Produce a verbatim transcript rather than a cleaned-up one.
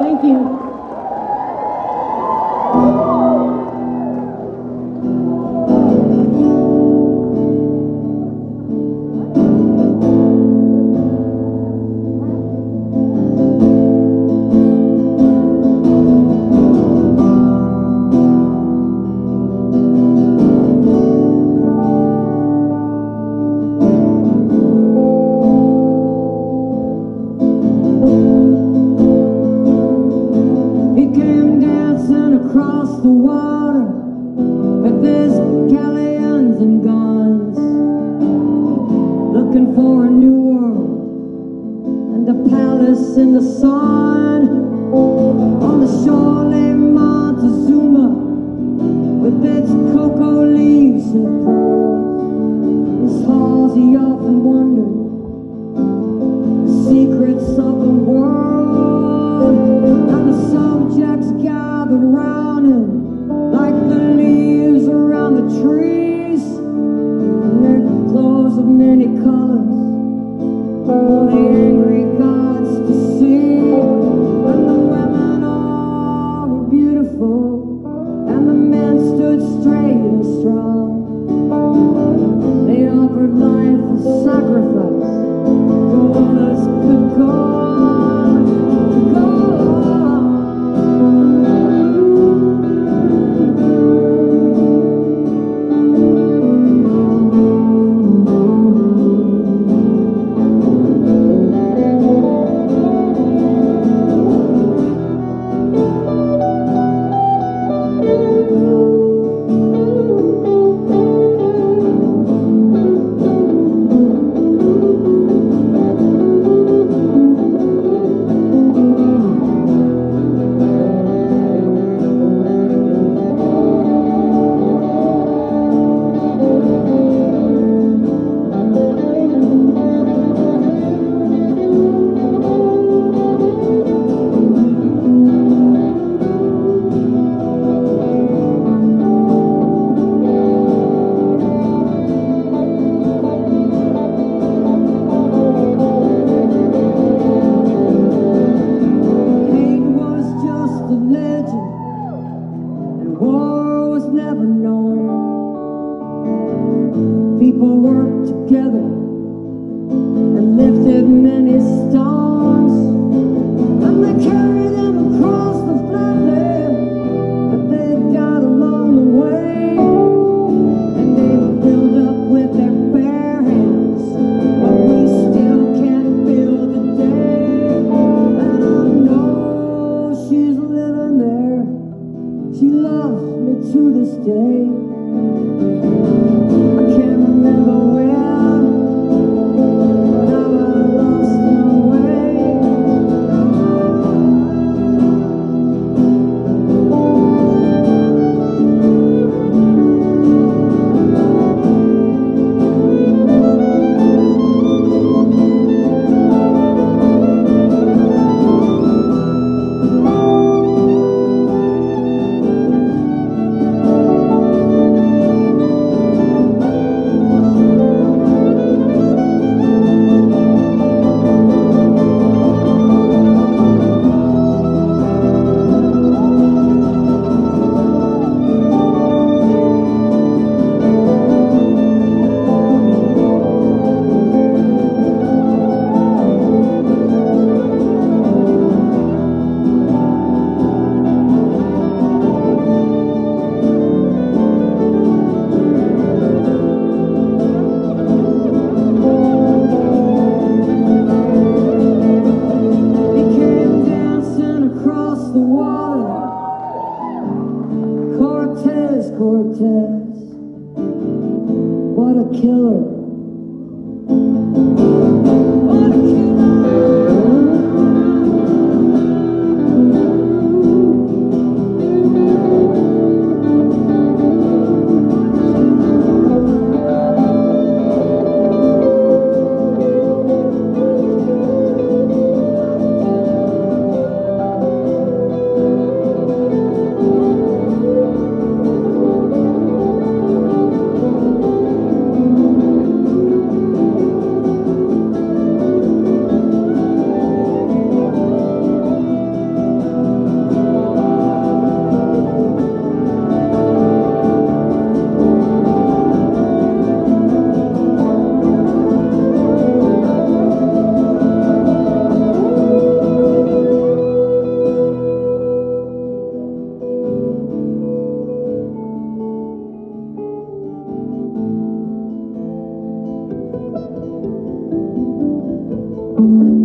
Thank you. Across the water with his galleons and guns, looking for a new world and a palace in the sun. On the shore lay Montezuma with its cocoa leaves and pearls. His halls he often wondered the secrets of the world, and the subjects gathered round him like the leaves around the trees, and their clothes of many colors for the angry gods to see. And the women all were beautiful, and the men stood straight and strong. They offered life as sacrifice so others could go on, go on. People worked together and lifted many stones, and they carried them across the flatland, but they died along the way, and they built up with their bare hands what we still can't build today. And I know she's living there, she loves me to this day. I can't remember where, now I lost my way. Cortez, what a killer. What a killer. Thank